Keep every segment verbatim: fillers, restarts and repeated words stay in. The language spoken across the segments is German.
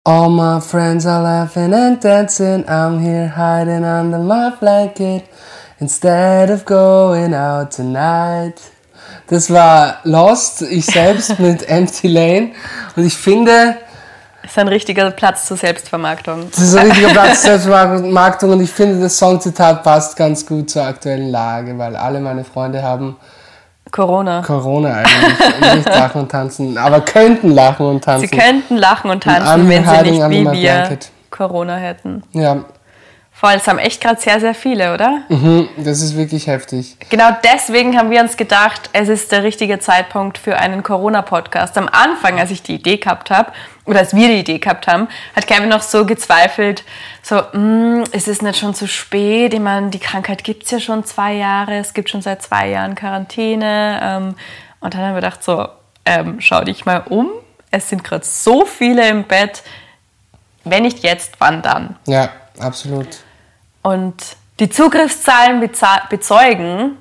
All my friends are laughing and dancing. I'm here hiding under my blanket instead of going out tonight. Das war Lost, ich selbst mit Empty Lane. Und ich finde... Das ist ein richtiger Platz zur Selbstvermarktung. Das ist ein richtiger Platz zur Selbstvermarktung und ich finde, das Songzitat passt ganz gut zur aktuellen Lage, weil alle meine Freunde haben... Corona. Corona eigentlich. Und nicht lachen und tanzen. Aber könnten lachen und tanzen. Sie könnten lachen und tanzen, und wenn sie nicht wie wir blanket. Corona hätten. Ja. Vor allem, es haben echt gerade sehr, sehr viele, oder? Mhm, das ist wirklich heftig. Genau deswegen haben wir uns gedacht, es ist der richtige Zeitpunkt für einen Corona-Podcast. Am Anfang, als ich die Idee gehabt habe, oder als wir die Idee gehabt haben, hat Kevin noch so gezweifelt, so, mm, ist es nicht schon zu spät? Ich meine, die Krankheit gibt es ja schon zwei Jahre, es gibt schon seit zwei Jahren Quarantäne. Ähm, und dann haben wir gedacht, so, ähm, schau dich mal um, es sind gerade so viele im Bett, wenn nicht jetzt, wann dann? Ja, absolut. Und die Zugriffszahlen beze- bezeugen,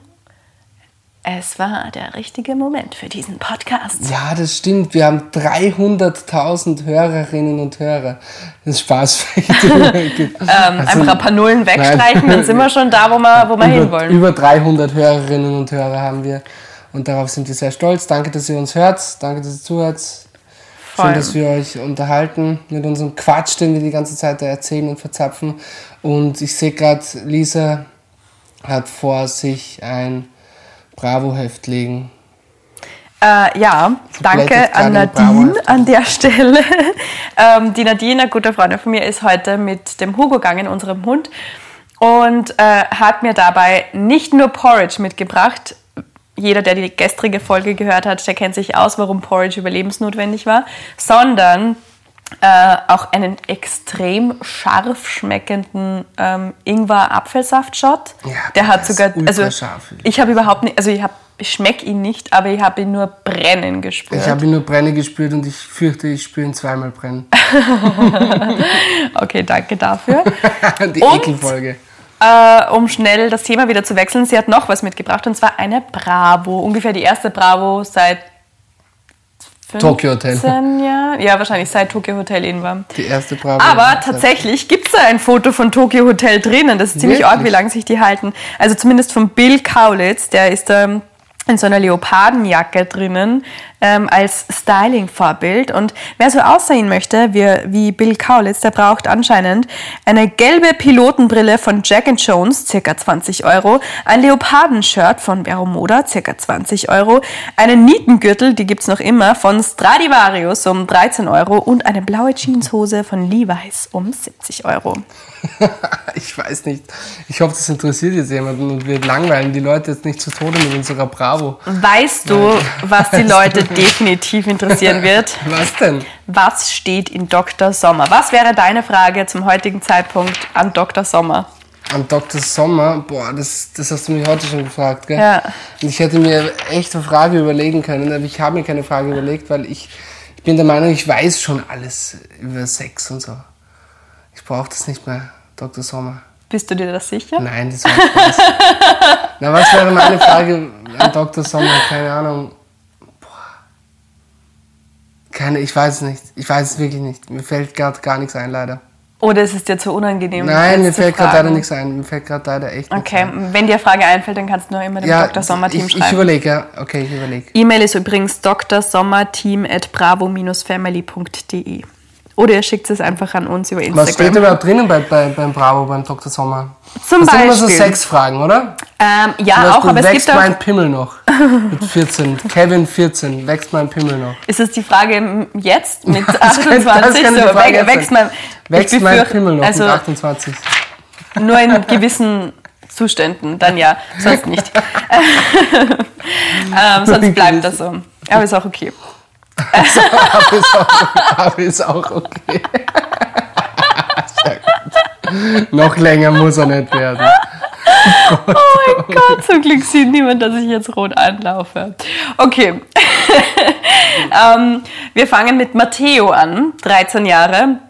es war der richtige Moment für diesen Podcast. Ja, das stimmt. Wir haben dreihunderttausend Hörerinnen und Hörer. Das ist Spaß. ähm, also, einfach ein paar Nullen wegstreichen, nein. Dann sind wir schon da, wo wir, wo wir über, hinwollen. Über dreihundert Hörerinnen und Hörer haben wir. Und darauf sind wir sehr stolz. Danke, dass ihr uns hört. Danke, dass ihr zuhört. Schön, dass wir euch unterhalten mit unserem Quatsch, den wir die ganze Zeit da erzählen und verzapfen. Und ich sehe gerade, Lisa hat vor sich ein Bravo-Heft legen. Äh, ja, Sie danke an Nadine an der Stelle. ähm, die Nadine, eine gute Freundin von mir, ist heute mit dem Hugo gegangen, unserem Hund, und äh, hat mir dabei nicht nur Porridge mitgebracht. Jeder, der die gestrige Folge gehört hat, der kennt sich aus, warum Porridge überlebensnotwendig war, sondern äh, auch einen extrem scharf schmeckenden ähm, Ingwer-Apfelsaft-Shot. Ja, der hat sogar, also scharf. ich habe überhaupt nicht, also ich habe, ich schmecke ihn nicht, aber ich habe ihn nur brennen gespürt. Ich habe ihn nur brennen gespürt und ich fürchte, ich spüre ihn zweimal brennen. Okay, danke dafür. Die Ekelfolge. Uh, um schnell das Thema wieder zu wechseln, sie hat noch was mitgebracht, und zwar eine Bravo. Ungefähr die erste Bravo seit Tokyo Hotel. Jahren. Ja, wahrscheinlich seit Tokyo Hotel in war. Die erste Bravo. Aber tatsächlich gibt es da ein Foto von Tokyo Hotel drinnen. Das ist ziemlich arg, wie lange sich die halten. Also zumindest von Bill Kaulitz, der ist da ähm, in so einer Leopardenjacke drinnen, ähm, als Styling-Vorbild. Und wer so aussehen möchte wie, wie Bill Kaulitz, der braucht anscheinend eine gelbe Pilotenbrille von Jack and Jones, ca. zwanzig Euro, ein Leopardenshirt von Vero Moda, ca. zwanzig Euro, einen Nietengürtel, die gibt's noch immer, von Stradivarius um dreizehn Euro und eine blaue Jeanshose von Levi's um siebzig Euro. Ich weiß nicht. Ich hoffe, das interessiert jetzt jemanden und wir langweilen die Leute jetzt nicht zu Tode mit unserer Bravo. Weißt du, was die Leute definitiv interessieren wird? Was denn? Was steht in Doktor Sommer? Was wäre deine Frage zum heutigen Zeitpunkt an Doktor Sommer? An Doktor Sommer? Boah, das, das hast du mich heute schon gefragt, gell? Ja. Und ich hätte mir echt eine Frage überlegen können, aber ich habe mir keine Frage überlegt, weil ich, ich bin der Meinung, ich weiß schon alles über Sex und so. Ich brauche das nicht mehr, Doktor Sommer. Bist du dir das sicher? Nein, das war Spaß. Na, was wäre meine Frage an Doktor Sommer? Keine Ahnung. Boah. Keine, ich weiß es nicht. Ich weiß es wirklich nicht. Mir fällt gerade gar nichts ein, leider. Oder ist es dir zu unangenehm? Nein, mir fällt gerade leider nichts ein. Mir fällt gerade leider echt nichts okay. ein. Okay, wenn dir eine Frage einfällt, dann kannst du nur immer dem ja, Doktor Sommer-Team ich, schreiben. Ich überlege, ja. Okay, ich überlege. E-Mail ist übrigens drsommerteam at bravo dash family punkt de. Oder ihr schickt es einfach an uns über Instagram. Was steht überhaupt drinnen bei, bei, beim Bravo, beim Doktor Sommer? Zum das Beispiel. Das sind immer so Sexfragen, oder? Ähm, ja, Beispiel, auch, aber es gibt auch... Wächst mein Pimmel noch? Mit vierzehn. Kevin vierzehn. Wächst mein Pimmel noch? Ist das die Frage jetzt mit das achtundzwanzig? Kann, das kann so, wächst, wächst mein, wächst mein Pimmel noch also mit achtundzwanzig? Nur in gewissen Zuständen, dann ja, sonst nicht. ähm, sonst bleibt das so. Aber ist auch okay. Also, aber, ist auch, aber ist auch okay. Noch länger muss er nicht werden. Oh, Gott, oh mein Gott, zum Glück sieht niemand, dass ich jetzt rot anlaufe. Okay. ähm, wir fangen mit Matteo an, dreizehn Jahre.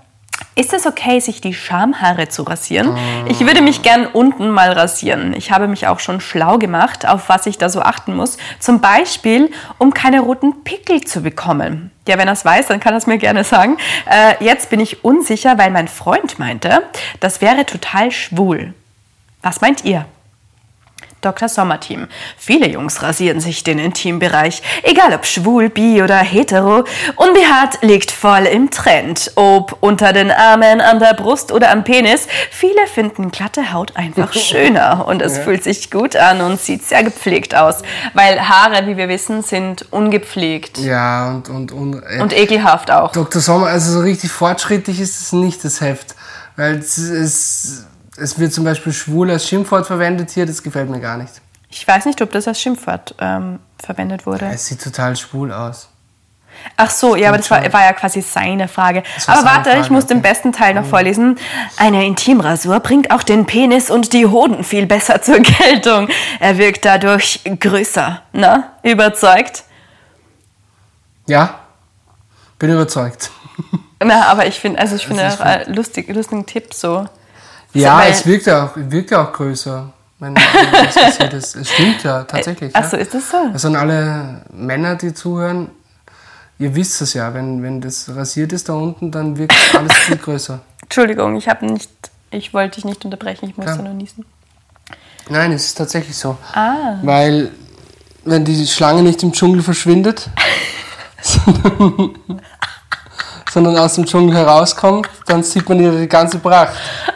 Ist es okay, sich die Schamhaare zu rasieren? Ich würde mich gern unten mal rasieren. Ich habe mich auch schon schlau gemacht, auf was ich da so achten muss. Zum Beispiel, um keine roten Pickel zu bekommen. Ja, wenn er es weiß, dann kann er es mir gerne sagen. Äh, jetzt bin ich unsicher, weil mein Freund meinte, das wäre total schwul. Was meint ihr? Doktor Sommerteam. Viele Jungs rasieren sich den Intimbereich. Egal ob schwul, bi oder hetero. Unbehaart liegt voll im Trend. Ob unter den Armen, an der Brust oder am Penis. Viele finden glatte Haut einfach schöner. Und es ja. fühlt sich gut an und sieht sehr gepflegt aus. Weil Haare, wie wir wissen, sind ungepflegt. Ja, und... Und, und, äh, und ekelhaft auch. Doktor Sommer, also so richtig fortschrittlich ist es nicht, das Heft. Weil es... es Es wird zum Beispiel schwul als Schimpfwort verwendet hier, das gefällt mir gar nicht. Ich weiß nicht, ob das als Schimpfwort ähm, verwendet wurde. Ja, es sieht total schwul aus. Ach so, ja, aber das war, war ja quasi seine Frage. Aber warte, Frage, ich muss okay. den besten Teil noch mhm. vorlesen. Eine Intimrasur bringt auch den Penis und die Hoden viel besser zur Geltung. Er wirkt dadurch größer. Na, überzeugt? Ja, bin überzeugt. Na, aber ich finde, also ich finde auch einen lustig, lustigen Tipp so. Ja, Weil, es wirkt ja auch, wirkt ja auch größer. Wenn, wenn das passiert ist. Es stimmt ja tatsächlich. Ach so, ja. Ist das so? Also an alle Männer, die zuhören, ihr wisst es ja, wenn, wenn das rasiert ist da unten, dann wirkt alles viel größer. Entschuldigung, ich habe nicht, ich wollte dich nicht unterbrechen, ich musste Klar. nur niesen. Nein, es ist tatsächlich so. Ah. Weil, wenn die Schlange nicht im Dschungel verschwindet, sondern, sondern aus dem Dschungel herauskommt, dann sieht man ihre ganze Pracht.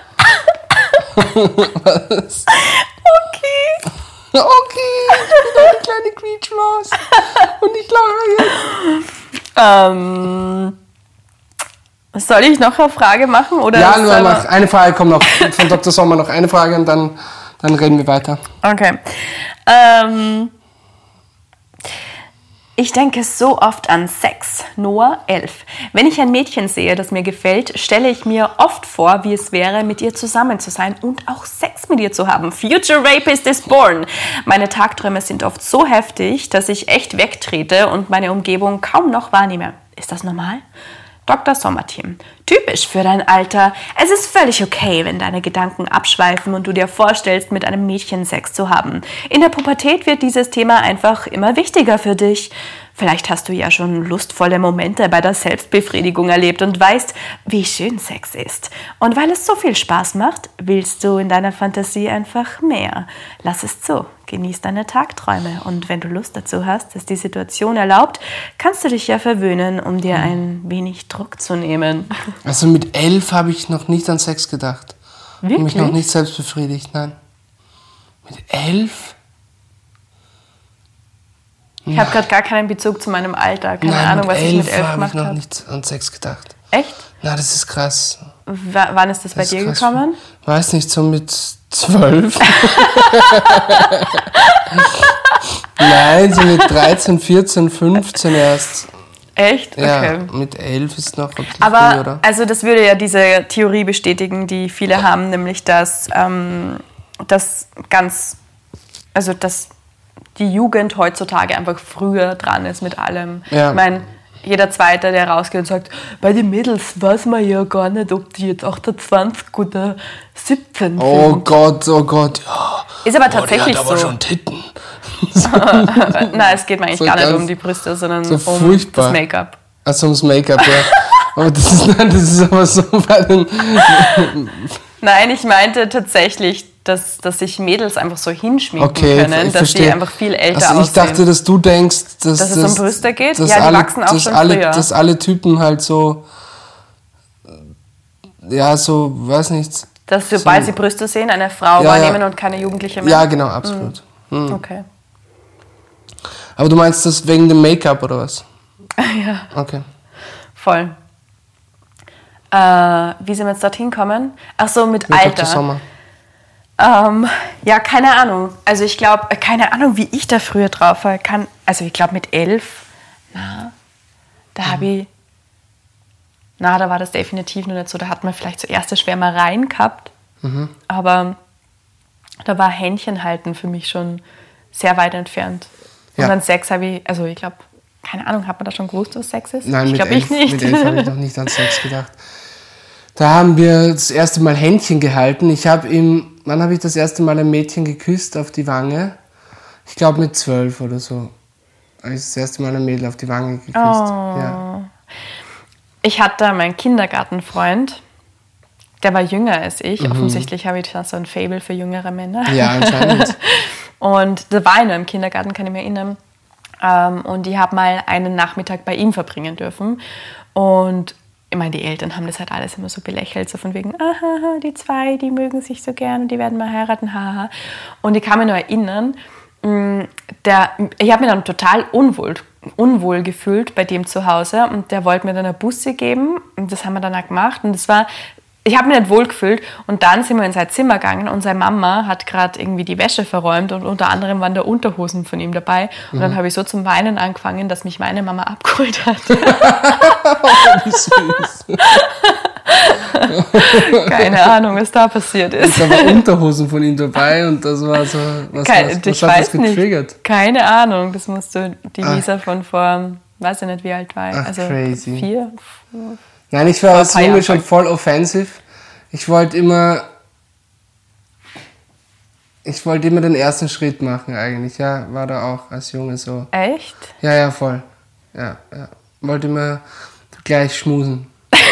Was? Okay. Okay, ich bin eine kleine Quietschmaus. Und ich lache jetzt. Ähm, soll ich noch eine Frage machen? Oder ja, nur noch eine Frage kommt noch. Von Doktor Sommer noch eine Frage und dann, dann reden wir weiter. Okay. Ähm... Ich denke so oft an Sex. Noah, elf. Wenn ich ein Mädchen sehe, das mir gefällt, stelle ich mir oft vor, wie es wäre, mit ihr zusammen zu sein und auch Sex mit ihr zu haben. Future Rapist is born. Meine Tagträume sind oft so heftig, dass ich echt wegtrete und meine Umgebung kaum noch wahrnehme. Ist das normal? Doktor Sommerteam. Typisch für dein Alter. Es ist völlig okay, wenn deine Gedanken abschweifen und du dir vorstellst, mit einem Mädchen Sex zu haben. In der Pubertät wird dieses Thema einfach immer wichtiger für dich. Vielleicht hast du ja schon lustvolle Momente bei der Selbstbefriedigung erlebt und weißt, wie schön Sex ist. Und weil es so viel Spaß macht, willst du in deiner Fantasie einfach mehr. Lass es zu. Genieß deine Tagträume. Und wenn du Lust dazu hast, dass die Situation erlaubt, kannst du dich ja verwöhnen, um dir ein wenig Druck zu nehmen. Also mit elf habe ich noch nicht an Sex gedacht. Wirklich? Mich noch nicht selbst befriedigt, nein. Mit elf? Ich habe gerade gar keinen Bezug zu meinem Alter. Keine Nein, Ahnung, was ich mit elf gemacht habe. habe ich noch nicht an Sex gedacht. Echt? Na, das ist krass. W- wann ist das bei das dir ist gekommen? Weiß nicht, so mit zwölf. Nein, so mit dreizehn, vierzehn, fünfzehn erst. Echt? Okay. Ja, mit elf ist noch ein bisschen Aber, früh, oder? also das würde ja diese Theorie bestätigen, die viele haben, nämlich, dass ähm, das ganz, also dass die Jugend heutzutage einfach früher dran ist mit allem. Ja. Ich meine, jeder Zweite, der rausgeht und sagt, bei den Mädels weiß man ja gar nicht, ob die jetzt achtundzwanzig oder siebzehn sind. Oh Gott, oh Gott, ja. Ist aber tatsächlich oh, die hat aber so. schon Titten. Nein, es geht mir eigentlich so gar nicht um die Brüste, sondern so um furchtbar. Das Make-up. Also ums Make-up, ja. Aber das ist, nein, das ist aber so bei den... Nein, ich meinte tatsächlich, dass, dass sich Mädels einfach so hinschminken okay, können, dass verstehe. die einfach viel älter also ich aussehen. Ich dachte, dass du denkst, dass, dass es dass, um Brüste geht? Ja, die alle, wachsen auch schon alle, früher. Dass alle Typen halt so... Ja, so, weiß nicht... Dass sobald so, sie Brüste sehen, eine Frau ja, wahrnehmen ja. und keine Jugendliche mehr? Ja, genau, absolut. Mhm. Mhm. Okay. Aber du meinst das wegen dem Make-up oder was? Ja. Okay. Voll. Äh, wie sind wir jetzt dorthin kommen? Ach so, mit, mit Alter. Sommer. Ähm, ja, keine Ahnung. Also ich glaube, keine Ahnung, wie ich da früher drauf war. Kann, also ich glaube mit elf, na, da mhm. habe ich, na, da war das definitiv noch nicht so. Da hat man vielleicht so erste Schwärmereien gehabt. Mhm. Aber da war Händchen halten für mich schon sehr weit entfernt. Und ja. dann Sex habe ich, also ich glaube, keine Ahnung, hat man da schon gewusst, was Sex ist? Nein, ich mit glaube elf, ich nicht. Mit elf habe ich noch nicht an Sex gedacht. Da haben wir das erste Mal Händchen gehalten. Ich habe ihm, wann habe ich das erste Mal ein Mädchen geküsst auf die Wange? Ich glaube mit zwölf oder so. Habe ich das erste Mal ein Mädel auf die Wange geküsst. Oh. Ja. Ich hatte meinen Kindergartenfreund, der war jünger als ich. Mhm. Offensichtlich habe ich da so ein Faible für jüngere Männer. Ja, anscheinend. Und da war ich noch im Kindergarten, kann ich mich erinnern. Und ich habe mal einen Nachmittag bei ihm verbringen dürfen. Und ich meine, die Eltern haben das halt alles immer so belächelt, so von wegen, aha, die zwei, die mögen sich so gern, die werden mal heiraten, haha. Und ich kann mich noch erinnern, der, ich habe mich dann total unwohl, unwohl gefühlt bei dem zu Hause und der wollte mir dann eine Busse geben und das haben wir dann auch gemacht und das war, ich habe mich nicht wohl gefühlt und dann sind wir in sein Zimmer gegangen und seine Mama hat gerade irgendwie die Wäsche verräumt und unter anderem waren da Unterhosen von ihm dabei und mhm. dann habe ich so zum Weinen angefangen, dass mich meine Mama abgeholt hat. Oh, wie süß. Keine Ahnung, was da passiert ist. Da waren Unterhosen von ihm dabei und das war so, was, Kein, was, was ich hat weiß das getriggert? Nicht. Keine Ahnung, das musst du, die Lisa von vor, weiß ich nicht wie alt war, Ach, also crazy. vier. Nein, ich war als Junge schon voll offensive. Ich wollte immer, ich wollte immer den ersten Schritt machen eigentlich, ja, war da auch als Junge so. Echt? Ja, ja, voll. Ja, ja. Wollte immer gleich schmusen.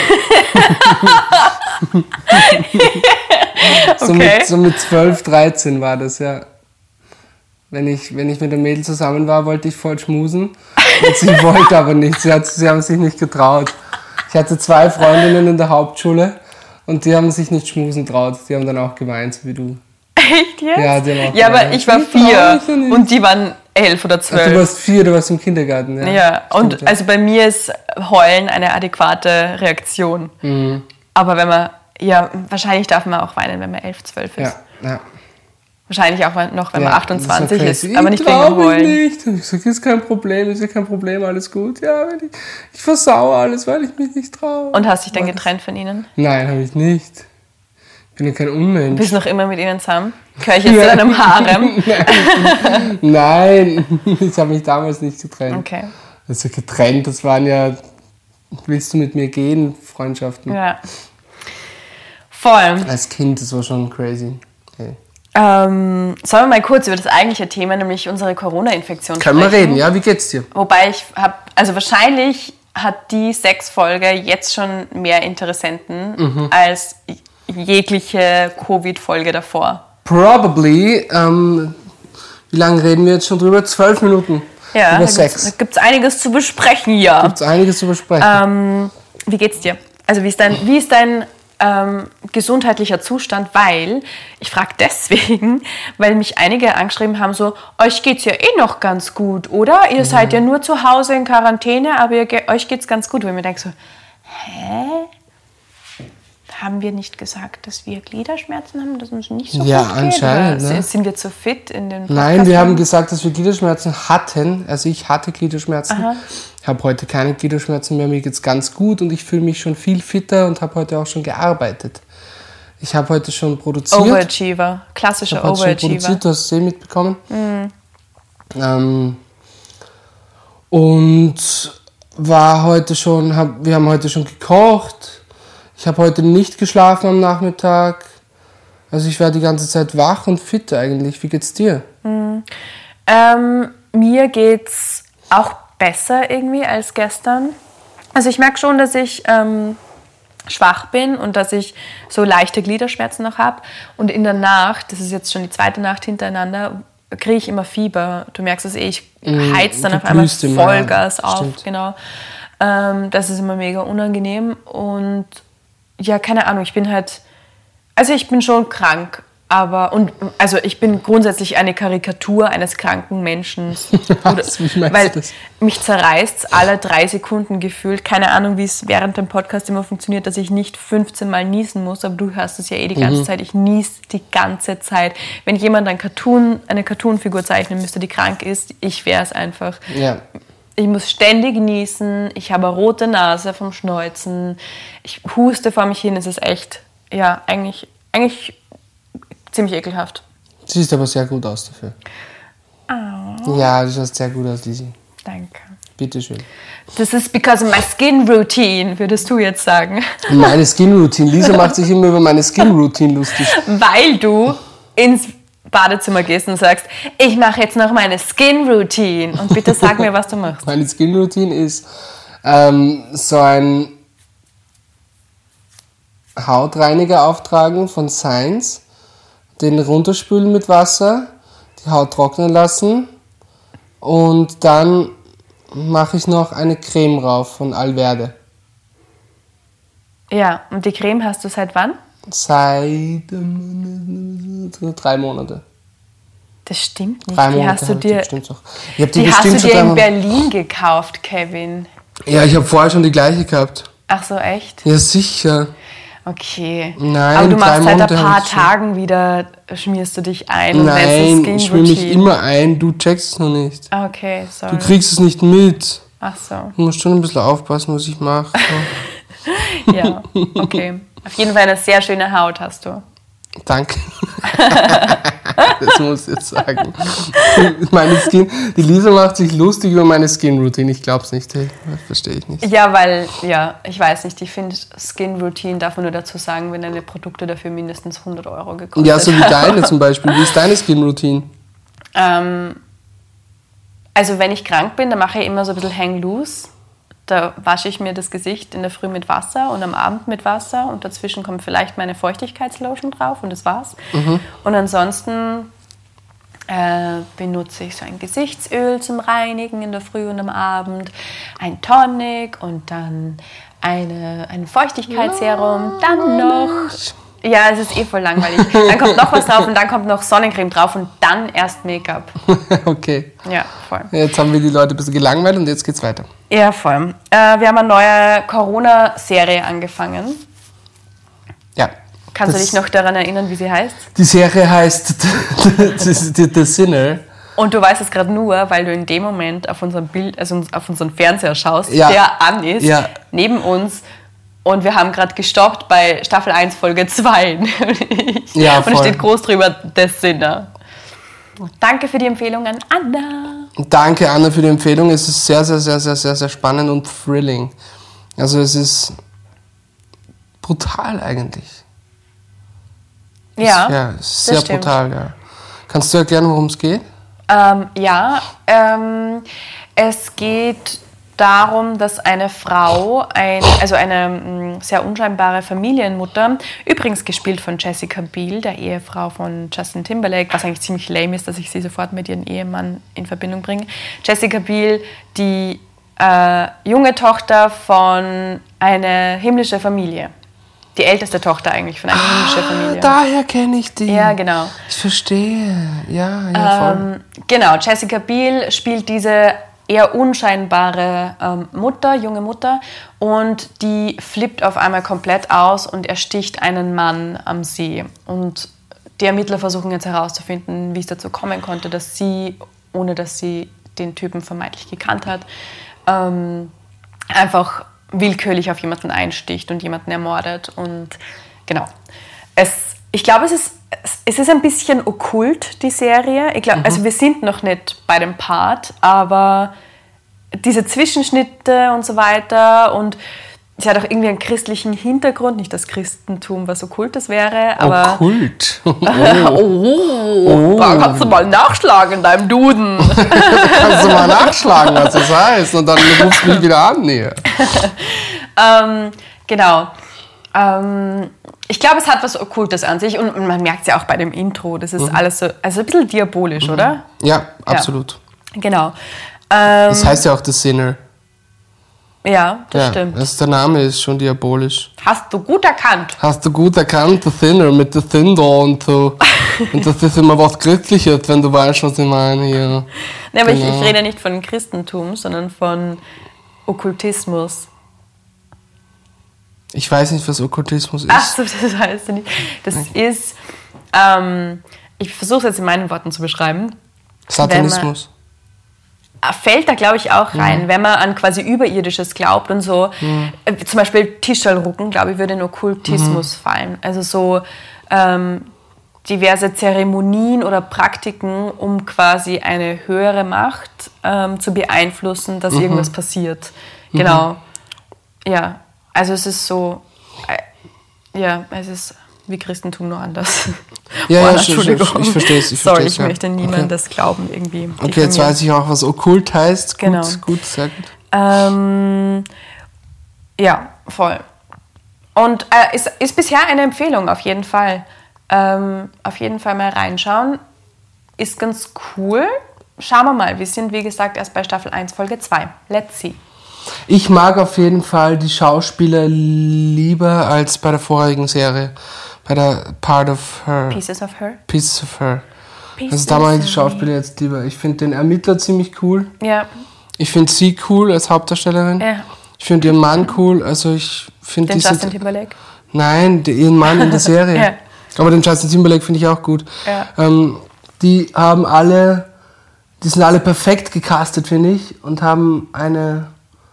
so, okay. mit, so mit zwölf, dreizehn war das, ja. Wenn ich, wenn ich mit einem Mädel zusammen war, wollte ich voll schmusen. Und sie wollte aber nicht, sie, hat, sie haben sich nicht getraut. Ich hatte zwei Freundinnen in der Hauptschule und die haben sich nicht schmusen traut. Die haben dann auch geweint, so wie du. Echt jetzt? Ja, die haben auch ja geweint. Aber ich war vier und die waren elf oder zwölf. Ach, du warst vier, du warst im Kindergarten, ja. Ja, und Stimmt, also bei mir ist Heulen eine adäquate Reaktion. Mhm. Aber wenn man, ja, wahrscheinlich darf man auch weinen, wenn man elf, zwölf ist. Ja, ja. Wahrscheinlich auch noch, wenn ja, man achtundzwanzig ist, ist, aber nicht wegen dem Heulen. Nicht. Und ich sage, ist kein Problem, ist ja kein Problem, alles gut. Ja, wenn ich, ich versaue alles, weil ich mich nicht traue. Und hast dich dann getrennt von ihnen? Nein, habe ich nicht. Ich bin ja kein Unmensch. Bist du noch immer mit ihnen zusammen? Gehöre ich jetzt zu deinem Harem? Nein, Nein. Ich habe mich damals nicht getrennt. Okay. Also getrennt, das waren ja, willst du mit mir gehen, Freundschaften. Ja. Voll. Als Kind, das war schon crazy. Okay. Ähm, sollen wir mal kurz über das eigentliche Thema, nämlich unsere Corona-Infektion sprechen? Können wir reden, ja? Wie geht's dir? Wobei ich habe, also wahrscheinlich hat die Sex-Folge jetzt schon mehr Interessenten mhm. als jegliche Covid-Folge davor. Probably. Ähm, wie lange reden wir jetzt schon drüber? Zwölf Minuten ja, über da Sex. Da gibt es einiges zu besprechen, ja. Gibt es einiges zu besprechen. Ähm, wie geht's dir? Also wie ist dein, wie ist dein ähm, gesundheitlicher Zustand? Weil, ich frage deswegen, weil mich einige angeschrieben haben so, euch geht's ja eh noch ganz gut, oder? Ihr mhm. seid ja nur zu Hause in Quarantäne, aber ihr, euch geht's ganz gut. Wo ich mir denke so, hä? Haben wir nicht gesagt, dass wir Gliederschmerzen haben, dass uns nicht so ja, gut geht? anscheinend. Ne? Sind wir zu fit in den Podcast? Nein, wir haben gesagt, dass wir Gliederschmerzen hatten. Also ich hatte Gliederschmerzen. Aha. Ich habe heute keine Gliederschmerzen mehr. Mir geht's ganz gut und ich fühle mich schon viel fitter und habe heute auch schon gearbeitet. Ich habe heute schon produziert. Overachiever, klassischer ich heute Overachiever. Schon produziert, du hast es eh mitbekommen. Mhm. Ähm, und war heute schon, hab, wir haben heute schon gekocht. Ich habe heute nicht geschlafen am Nachmittag. Also ich war die ganze Zeit wach und fit eigentlich. Wie geht's dir? Mhm. Ähm, mir geht's auch besser irgendwie als gestern. Also ich merke schon, dass ich ähm, schwach bin und dass ich so leichte Gliederschmerzen noch habe. Und in der Nacht, das ist jetzt schon die zweite Nacht hintereinander, kriege ich immer Fieber. Du merkst es eh, ich mm, heiz dann auf einmal Vollgas ja, auf. stimmt. Genau. Ähm, das ist immer mega unangenehm. Und ja, keine Ahnung, ich bin halt, also ich bin schon krank, aber, und, also ich bin grundsätzlich eine Karikatur eines kranken Menschen. Was, wie meinst weil du das? Mich zerreißt alle drei Sekunden gefühlt. Keine Ahnung, wie es während dem Podcast immer funktioniert, dass ich nicht fünfzehn Mal niesen muss, aber du hörst es ja eh die ganze mhm. Zeit. Ich nies die ganze Zeit. Wenn jemand ein Cartoon, eine Cartoon-Figur zeichnen müsste, die krank ist, ich wäre es einfach. Ja. Ich muss ständig niesen, ich habe eine rote Nase vom Schneuzen, ich huste vor mich hin, es ist echt, ja, eigentlich, eigentlich ziemlich ekelhaft. Siehst aber sehr gut aus dafür. Oh. Ja, du schaust sehr gut aus, Lisi. Danke. Bitteschön. Das ist because of my skin routine, würdest du jetzt sagen. Meine Skin Routine. Lisa macht sich immer über meine Skin Routine lustig. Weil du ins Badezimmer gehst und sagst, ich mache jetzt noch meine Skin Routine. Und bitte sag mir, was du machst. Meine Skin Routine ist ähm, so ein Hautreiniger auftragen von Science, den runterspülen mit Wasser, die Haut trocknen lassen und dann mache ich noch eine Creme rauf von Alverde. Ja, und die Creme hast du seit wann? Seit ähm, drei Monate. Das stimmt nicht. Drei die Monate hast du dir, die, doch. Ich hab die, die hast bestimmt du dir in schon Berlin gekauft, Kevin. Ja, ich habe vorher schon die gleiche gehabt. Ach so, echt? Ja, sicher. Okay. Nein, aber du machst seit Monate ein paar Tagen wieder, schmierst du dich ein. Und Nein, ich schmier mich immer ein. Du checkst es noch nicht. Okay, sorry. Du kriegst es nicht mit. Ach so. Du musst schon ein bisschen aufpassen, was ich mache. Ja, okay. Auf jeden Fall eine sehr schöne Haut hast du. Danke. Das muss ich jetzt sagen. Meine Skin, die Lisa macht sich lustig über meine Skin-Routine. Ich glaub's nicht. Hey, das verstehe ich nicht. Ja, weil, ja, ich weiß nicht. Ich finde, Skin-Routine darf man nur dazu sagen, wenn deine Produkte dafür mindestens hundert Euro gekostet haben. Ja, so wie deine zum Beispiel. Wie ist deine Skin-Routine? Ähm, also wenn ich krank bin, dann mache ich immer so ein bisschen Hang Loose. Da wasche ich mir das Gesicht in der Früh mit Wasser und am Abend mit Wasser und dazwischen kommt vielleicht meine Feuchtigkeitslotion drauf und das war's. Mhm. Und ansonsten äh, benutze ich so ein Gesichtsöl zum Reinigen in der Früh und am Abend, ein Tonic und dann eine, ein Feuchtigkeitsserum, dann noch... Ja, es ist eh voll langweilig. Dann kommt noch was drauf und dann kommt noch Sonnencreme drauf und dann erst Make-up. Okay. Ja, voll. Jetzt haben wir die Leute ein bisschen gelangweilt und jetzt geht's weiter. Ja, voll. Äh, wir haben eine neue Corona-Serie angefangen. Ja. Kannst du dich noch daran erinnern, wie sie heißt? Die Serie heißt The Sinner. Und du weißt es gerade nur, weil du in dem Moment auf unserem Bild, also auf unseren Fernseher schaust, ja. der an ist, ja. neben uns. Und wir haben gerade gestoppt bei Staffel eins, Folge zwei. Ja, und es steht groß drüber, The Sinner. Danke für die Empfehlung an Anna. Danke, Anna, für die Empfehlung. Es ist sehr, sehr, sehr, sehr, sehr, sehr spannend und thrilling. Also es ist brutal eigentlich. Ja, es, ja es ist sehr stimmt. brutal, ja. Kannst du erklären, worum es geht? Ähm, ja, ähm, es geht darum, dass eine Frau, ein, also eine mh, sehr unscheinbare Familienmutter, übrigens gespielt von Jessica Biel, der Ehefrau von Justin Timberlake, was eigentlich ziemlich lame ist, dass ich sie sofort mit ihrem Ehemann in Verbindung bringe. Jessica Biel, die äh, junge Tochter von einer himmlischen Familie. Die älteste Tochter eigentlich von einer ah, himmlischen Familie. Daher kenne ich die. Ja, genau. Ich verstehe. Ja, ja, voll. Ähm, genau, Jessica Biel spielt diese eher unscheinbare ähm, Mutter, junge Mutter, und die flippt auf einmal komplett aus und ersticht einen Mann am See. Und die Ermittler versuchen jetzt herauszufinden, wie es dazu kommen konnte, dass sie, ohne dass sie den Typen vermeintlich gekannt hat, ähm, einfach willkürlich auf jemanden einsticht und jemanden ermordet. Und genau. Es, ich glaube, es ist, es ist ein bisschen okkult, die Serie. Ich glaub, mhm. Also wir sind noch nicht bei dem Part, aber diese Zwischenschnitte und so weiter, und sie hat auch irgendwie einen christlichen Hintergrund, nicht das Christentum, was Okkultes wäre, aber... Okkult? Oh. oh, oh, da kannst du mal nachschlagen in deinem Duden. Da kannst du mal nachschlagen, was das heißt, und dann rufst du mich wieder an hier. ähm, genau. Ähm, ich glaube, es hat was Okkultes an sich, und man merkt es ja auch bei dem Intro, das ist mhm. alles so, also ein bisschen diabolisch, mhm. oder? Ja, absolut. Ja. Genau. Ähm, das heißt ja auch The Sinner. Ja, das ja, stimmt. Das, der Name ist schon diabolisch. Hast du gut erkannt. Hast du gut erkannt, The Sinner mit The Thinder und so. Und das ist immer was Christliches, wenn du weißt, was ich meine hier. Nee, aber genau. ich, ich rede nicht von Christentum, sondern von Okkultismus. Ich weiß nicht, was Okkultismus ist. Ach so, das heißt nicht. Das okay. ist, ähm, ich versuche es jetzt in meinen Worten zu beschreiben. Satanismus. Fällt da, glaube ich, auch rein, mhm. wenn man an quasi Überirdisches glaubt und so. Mhm. Äh, zum Beispiel Tischalrucken, glaube ich, würde in Okkultismus mhm. fallen. Also so, ähm, diverse Zeremonien oder Praktiken, um quasi eine höhere Macht ähm, zu beeinflussen, dass mhm. irgendwas passiert. Mhm. Genau. Ja, also es ist so, äh, ja, es ist wie Christentum nur anders. Ja, Boah, ja, Entschuldigung. Ich, ich, ich verstehe es. Ich Sorry, ich ja. möchte niemandem okay. das Glauben irgendwie. Okay, jetzt weiß ich auch, was okkult heißt. Gut, genau. gut, sehr gut. Ähm, ja, voll. Und äh, ist, ist bisher eine Empfehlung, auf jeden Fall. Ähm, auf jeden Fall mal reinschauen. Ist ganz cool. Schauen wir mal. Wir sind, wie gesagt, erst bei Staffel eins, Folge zwei. Let's see. Ich mag auf jeden Fall die Schauspieler lieber als bei der vorherigen Serie. Bei der Part of Her. Pieces of Her. Pieces of Her. Pieces also da mag ich die Schauspieler jetzt lieber. Ich finde den Ermittler ziemlich cool. Ja. Ich finde sie cool als Hauptdarstellerin. Ja. Ich finde ihren Mann cool. Also ich finde den die Justin sind, Timberlake? Nein, die, ihren Mann in der Serie. Ja. Aber den Justin Timberlake finde ich auch gut. Ja. Ähm, die haben alle, die sind alle perfekt gecastet, finde ich, und haben eine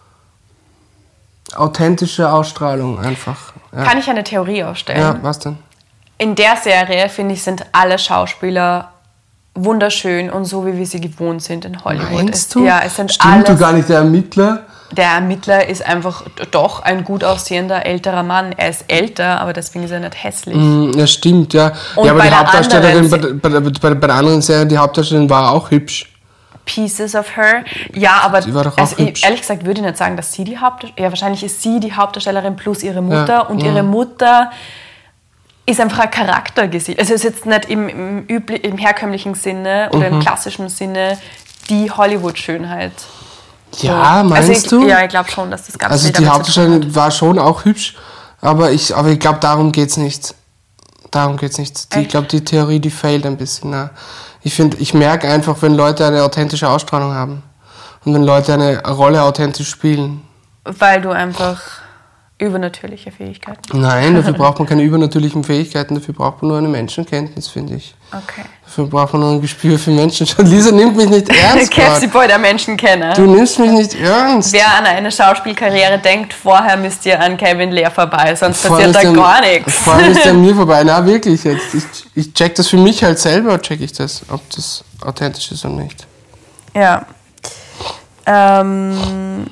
authentische Ausstrahlung einfach. Ja. Kann ich eine Theorie aufstellen? Ja, was denn? In der Serie, finde ich, sind alle Schauspieler wunderschön und so, wie wir sie gewohnt sind in Hollywood. Meinst du? Ja, es sind Stimmt alles, du gar nicht, der Ermittler? Der Ermittler ist einfach doch ein gut aussehender älterer Mann. Er ist älter, aber deswegen ist er nicht hässlich. Mm, ja, stimmt, ja. Und ja, aber bei die der Hauptdarstellerin, bei, anderen, bei, bei, bei der anderen Serie, die Hauptdarstellerin war auch hübsch. Pieces of Her. Ja, aber die war doch auch also hübsch. Ich, ehrlich gesagt würde ich nicht sagen, dass sie die Hauptdarstellerin, ja, wahrscheinlich ist sie die Hauptdarstellerin plus ihre Mutter ja, und ja. ihre Mutter ist einfach ein Charaktergesicht. Also es ist jetzt nicht im, im, übli- im herkömmlichen Sinne oder mhm. im klassischen Sinne die Hollywood-Schönheit. Ja, so. meinst also ich, du? Ja, ich glaube schon, dass das ganz Also viel die damit Hauptdarstellerin war schon auch hübsch, aber ich, aber ich glaube, darum geht's nicht. Darum geht's nicht. Die, ich glaube, die Theorie, die fehlt ein bisschen. Na. Ich finde, ich merke einfach, wenn Leute eine authentische Ausstrahlung haben und wenn Leute eine Rolle authentisch spielen. Weil du einfach übernatürliche Fähigkeiten hast. Nein, dafür braucht man keine übernatürlichen Fähigkeiten, dafür braucht man nur eine Menschenkenntnis, finde ich. Okay. Dafür braucht man nur ein Gespür für Menschen. Lisa nimmt mich nicht ernst. Cassie Boy, der Menschenkenner. Du nimmst mich nicht ernst. Wer an eine Schauspielkarriere denkt, vorher müsst ihr an Kevin Lehr vorbei, sonst passiert da gar nichts. Vorher müsst ihr an mir vorbei. Na, wirklich jetzt. Ich, ich check das für mich halt selber, check ich das, ob das authentisch ist oder nicht. Ja. Ähm...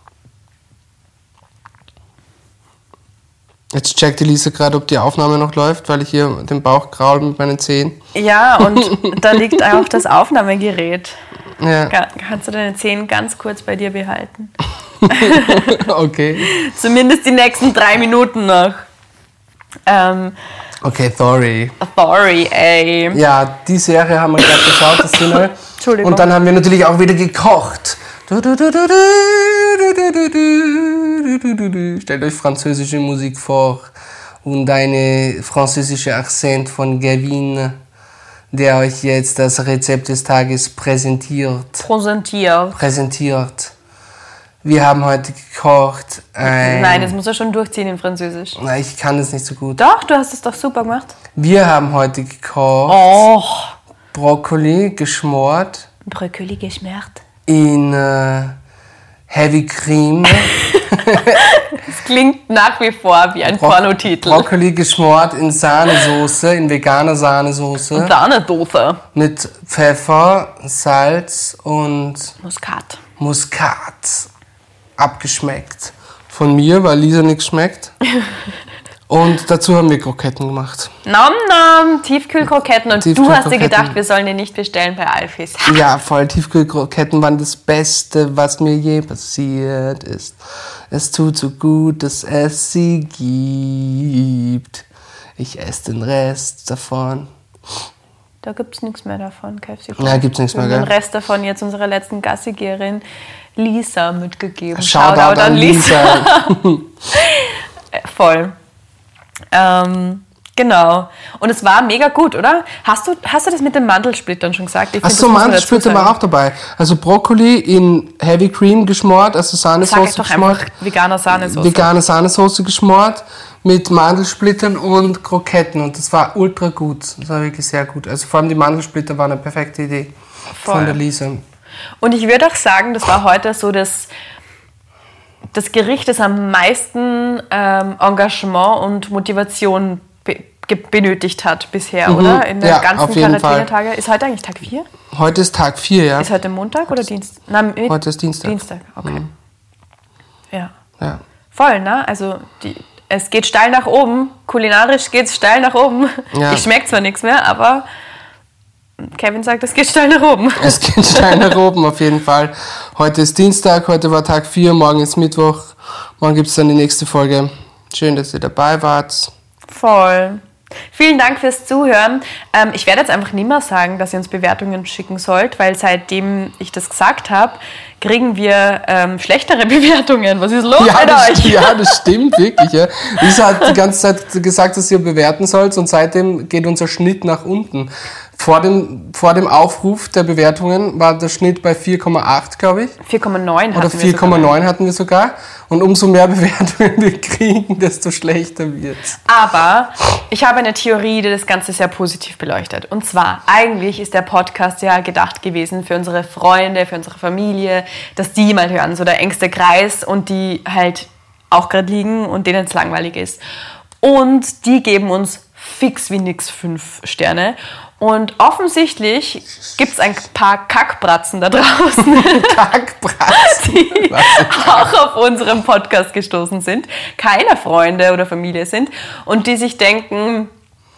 Jetzt checkt die Lisa gerade, ob die Aufnahme noch läuft, weil ich hier den Bauch kraul mit meinen Zehen. Ja, und da liegt auch das Aufnahmegerät. Ja. Kannst du deine Zehen ganz kurz bei dir behalten? Okay. Zumindest die nächsten drei Minuten noch. Ähm, okay, sorry. Sorry, ey. Ja, die Serie haben wir gerade geschaut, das Finale. Entschuldigung. Und dann haben wir natürlich auch wieder gekocht. Du, du, du, du, du, du, du, du, du, du, du. Stellt euch französische Musik vor und eine französische Akzent von Gavin, der euch jetzt das Rezept des Tages präsentiert. Präsentiert. Präsentiert. Wir haben heute gekocht. Ein Nein, das muss er schon durchziehen in Französisch. Nein, ich kann das nicht so gut. Doch, du hast es doch super gemacht. Wir haben heute gekocht. Oh. Brokkoli geschmort. Brokkoli geschmort. In äh, Heavy Cream. Das klingt nach wie vor wie ein Bro- Pornotitel. Brokkoli geschmort in Sahnesoße, in veganer Sahnesoße. Sahnesoße. Mit Pfeffer, Salz und Muskat. Muskat. Abgeschmeckt. Von mir, weil Lisa nichts schmeckt. Und dazu haben wir Kroketten gemacht. Nom nom, Tiefkühlkroketten. Und du hast dir Tiefkühlkroketten. gedacht, wir sollen die nicht bestellen bei Alfis. Ja, voll. Tiefkühlkroketten waren das Beste, was mir je passiert ist. Es tut so gut, dass es sie gibt. Ich esse den Rest davon. Da gibt's nichts mehr davon, Kevsi. Ja, gibt's nichts mehr, gell? Den gell? Rest davon jetzt unserer letzten Gassigerin Lisa mitgegeben. Shoutout an, an Lisa. Voll. Ähm, genau. Und es war mega gut, oder? Hast du, hast du das mit den Mandelsplittern schon gesagt? Ich find, Achso, Mandelsplitter war auch dabei. Also Brokkoli in Heavy Cream geschmort, also Sahnesoße Sag geschmort. Einfach veganer Sahnesoße. Vegane Sahnesoße geschmort mit Mandelsplittern und Kroketten. Und das war ultra gut. Das war wirklich sehr gut. Also vor allem die Mandelsplitter waren eine perfekte Idee. Voll. Von der Lisa. Und ich würde auch sagen, das war heute so das... das Gericht, das am meisten ähm, Engagement und Motivation be- ge- benötigt hat bisher, Mhm. oder? In den Ja, ganzen auf jeden Quarantänetage. Ist heute eigentlich Tag vier? Heute ist Tag vier, ja. Ist heute Montag oder Dienstag? Nein, mit- Heute ist Dienstag. Dienstag, okay. Mhm. Ja. Ja. Voll, ne? Also die, es geht steil nach oben. Kulinarisch geht es steil nach oben. Ja. Ich schmecke zwar nichts mehr, aber Kevin sagt, es geht steil nach oben. Es geht steil nach oben auf jeden Fall. Heute ist Dienstag, heute war Tag vier, morgen ist Mittwoch. Morgen gibt es dann die nächste Folge. Schön, dass ihr dabei wart. Voll. Vielen Dank fürs Zuhören. Ähm, ich werde jetzt einfach nicht mehr sagen, dass ihr uns Bewertungen schicken sollt, weil seitdem ich das gesagt habe, kriegen wir ähm, schlechtere Bewertungen. Was ist los Ja, mit das, euch? ja, das stimmt wirklich. Ja. Lisa hat die ganze Zeit gesagt, dass ihr bewerten sollt und seitdem geht unser Schnitt nach unten. Vor dem, vor dem Aufruf der Bewertungen war der Schnitt bei vier Komma acht, glaube ich. vier Komma neun Oder vier Komma neun hatten wir sogar. Und umso mehr Bewertungen wir kriegen, desto schlechter wird's. Aber ich habe eine Theorie, die das Ganze sehr positiv beleuchtet. Und zwar, eigentlich ist der Podcast ja gedacht gewesen für unsere Freunde, für unsere Familie, dass die mal hören, so der engste Kreis und die halt auch gerade liegen und denen es langweilig ist. Und die geben uns fix wie nix fünf Sterne. Und offensichtlich gibt es ein paar Kackbratzen da draußen, Kackbratzen. die auch auf unseren Podcast gestoßen sind, keine Freunde oder Familie sind und die sich denken,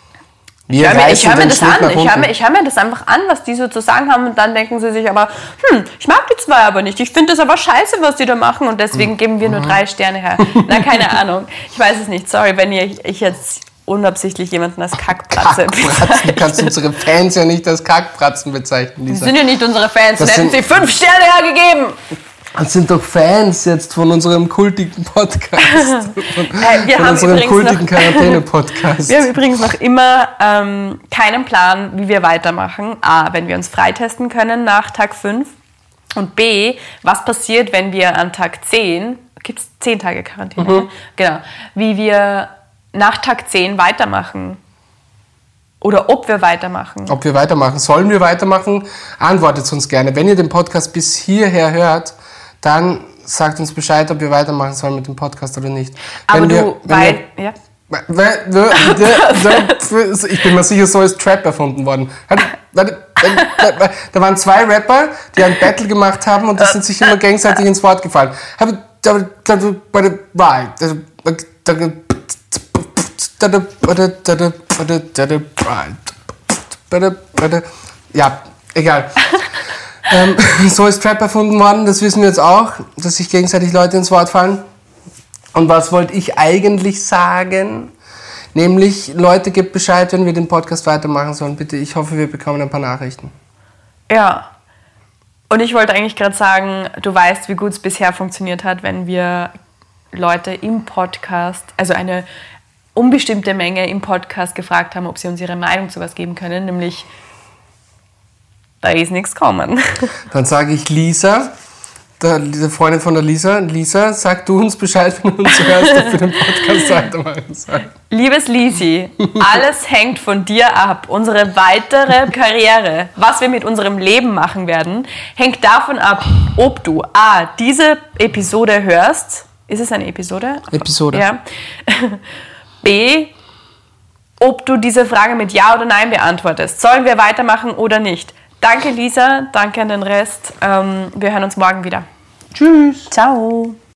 Wir ich höre mir, ich reißen hör mir den das Schnitt an, nach ich höre unten. mir, ich hör mir das einfach an, was die so zu sagen haben und dann denken sie sich aber, hm, ich mag die zwei aber nicht, ich finde das aber scheiße, was die da machen und deswegen geben wir nur drei Sterne her. Na, keine Ahnung, ich weiß es nicht, sorry, wenn ihr, ich jetzt unabsichtlich jemanden als Kackbratze Kackbratzen. Du kannst unsere Fans ja nicht als Kackbratzen bezeichnen, Die Lisa. sind ja nicht unsere Fans, Das dann hätten sind- sie fünf Sterne hergegeben. Das sind doch Fans jetzt von unserem kultigen Podcast. Von, Äh, wir von haben unserem übrigens kultigen noch- Quarantäne-Podcast. Wir haben übrigens noch immer ähm, keinen Plan, wie wir weitermachen. A, wenn wir uns freitesten können nach Tag fünf. Und B, was passiert, wenn wir an Tag zehn, gibt es zehn Tage Quarantäne, Mhm. genau, wie wir nach Tag zehn weitermachen. Oder ob wir weitermachen. Ob wir weitermachen. Sollen wir weitermachen? Antwortet uns gerne. Wenn ihr den Podcast bis hierher hört, dann sagt uns Bescheid, ob wir weitermachen sollen mit dem Podcast oder nicht. Aber wenn du, wir, wenn weil, ja. wir, ich bin mir sicher, so ist Trap erfunden worden. Da waren zwei Rapper, die ein Battle gemacht haben und die sind sich immer gegenseitig ins Wort gefallen. Ja, egal. ähm, so ist Trap erfunden worden, das wissen wir jetzt auch, dass sich gegenseitig Leute ins Wort fallen. Und was wollte ich eigentlich sagen? Nämlich, Leute, gebt Bescheid, wenn wir den Podcast weitermachen sollen. Bitte, ich hoffe, wir bekommen ein paar Nachrichten. Ja. Und ich wollte eigentlich gerade sagen, du weißt, wie gut es bisher funktioniert hat, wenn wir Leute im Podcast, also eine unbestimmte Menge im Podcast gefragt haben, ob sie uns ihre Meinung zu was geben können, nämlich da ist nichts kommen. Dann sage ich Lisa, der, die Freundin von der Lisa, Lisa, sag du uns Bescheid, wenn du uns hörst, ob wir den Podcast weitermachen sollen. Liebes Lisi, alles hängt von dir ab. Unsere weitere Karriere, was wir mit unserem Leben machen werden, hängt davon ab, ob du A, diese Episode hörst. Ist es eine Episode? Episode. Ja. B, ob du diese Frage mit Ja oder Nein beantwortest. Sollen wir weitermachen oder nicht? Danke, Lisa. Danke an den Rest. Ähm, wir hören uns morgen wieder. Tschüss. Ciao.